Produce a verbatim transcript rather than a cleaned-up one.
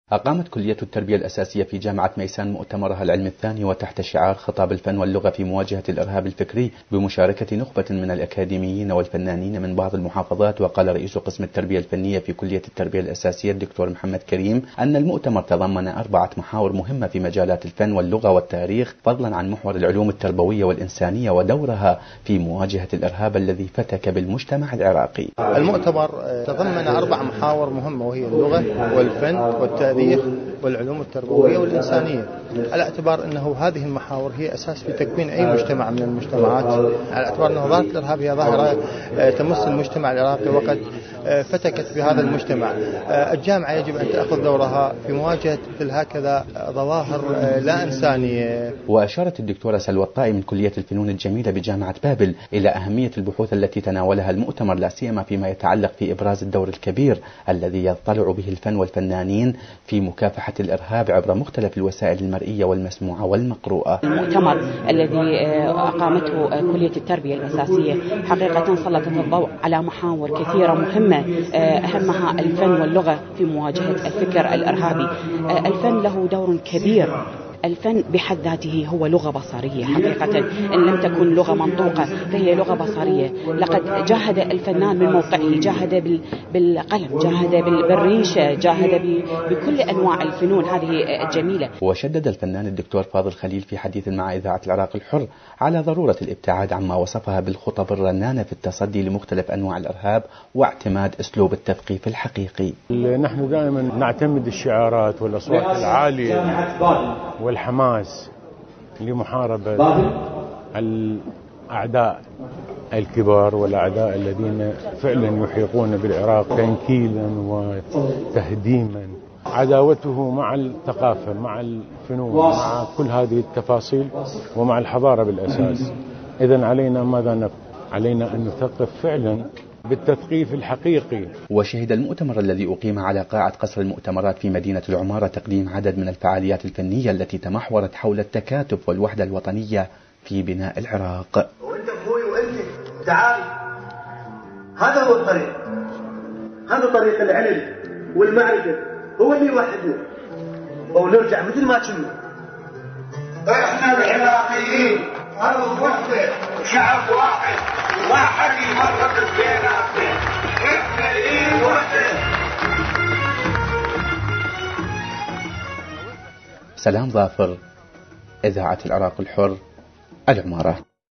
أقامت كلية التربية الأساسية في جامعة ميسان مؤتمرها العلمي الثاني وتحت شعار خطاب الفن واللغة في مواجهة الإرهاب الفكري بمشاركة نخبة من الأكاديميين والفنانين من بعض المحافظات. وقال رئيس قسم التربية الفنية في كلية التربية الأساسية الدكتور محمد كريم أن المؤتمر تضمن أربعة محاور مهمة في مجالات الفن واللغة والتاريخ، فضلا عن محور العلوم التربوية والإنسانية ودورها في مواجهة الإرهاب الذي فتك بالمجتمع العراقي. المؤتمر تضمن أربع محاور مهمة وهي اللغة والفن والتاريخ والعلوم التربوية والإنسانية، على اعتبار أنه هذه المحاور هي أساس في تكوين أي مجتمع من المجتمعات، على اعتبار أنه ظاهرة الإرهاب هي ظاهرة تمس المجتمع العراقي وقد فتكت بهذا المجتمع. الجامعة يجب أن تأخذ دورها في مواجهة مثل هكذا ظواهر لا إنسانية. وأشارت الدكتورة سلوى الطائي من كلية الفنون الجميلة بجامعة بابل إلى أهمية البحوث التي تناولها المؤتمر، لا سيما فيما يتعلق في إبراز الدور الكبير الذي يضطلع به الفن والفنانين في مكافحة الإرهاب عبر مختلف الوسائل المرئية والمسموعة والمقروءة. المؤتمر الذي أقامته كلية التربية الأساسية حقيقة سلطت الضوء على محاور كثيرة مهمة، أهمها الفن واللغة في مواجهة الفكر الإرهابي. الفن له دور كبير، الفن بحد ذاته هو لغة بصرية حقيقة، إن لم تكن لغة منطوقة فهي لغة بصرية. لقد جاهد الفنان من موقعه، جاهد بالقلم، جاهد بالريشة، جاهد بكل أنواع الفنون هذه الجميلة. وشدد الفنان الدكتور فاضل خليل في حديث مع إذاعة العراق الحر على ضرورة الابتعاد عما وصفها بالخطب الرنانة في التصدي لمختلف أنواع الإرهاب واعتماد أسلوب التثقيف الحقيقي. نحن دائما نعتمد الشعارات والأصوات العالية والحماس لمحاربة الأعداء الكبار والأعداء الذين فعلا يحيقون بالعراق تنكيلا وتهديما. عداوته مع الثقافة، مع الفنون، مع كل هذه التفاصيل، ومع الحضارة بالأساس. إذن علينا ماذا نفعل؟ علينا أن نثقف فعلا بالتثقيف الحقيقي. وشهد المؤتمر الذي أقيم على قاعة قصر المؤتمرات في مدينة العمارة تقديم عدد من الفعاليات الفنية التي تمحورت حول التكاتف والوحدة الوطنية في بناء العراق. وانت اخوي وانت تعال، هذا هو الطريق، هذا طريق العلم والمعرفة هو اللي يوحدنا ونرجع مثل ما كنا. احنا العراقيين ارض وحدة وشعب واحد، واحد يمرض بيناتنا، احنا الايد وحدة. سلام ظافر، إذاعة العراق الحر، العمارة.